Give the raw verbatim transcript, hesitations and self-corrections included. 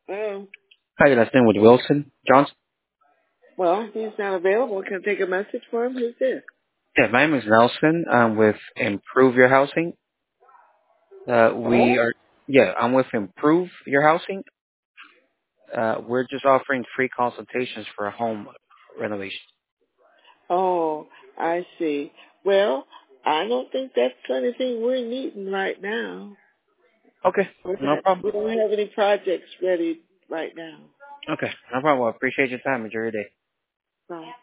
Um, Hi, good afternoon with Wilson Johnson. well, he's not available. Can I take a message for him? Who's this? Yeah, my name is Nelson. I'm with Improve Your Housing. Uh, we Oh? are, yeah, I'm with Improve Your Housing. Uh, we're just offering free consultations for a home renovation. Oh, I see. Well, I don't think that's anything we're needing right now. Okay, We're no not, problem. we don't have any projects ready right now. Okay, no problem. I appreciate your time. Enjoy your day. Right.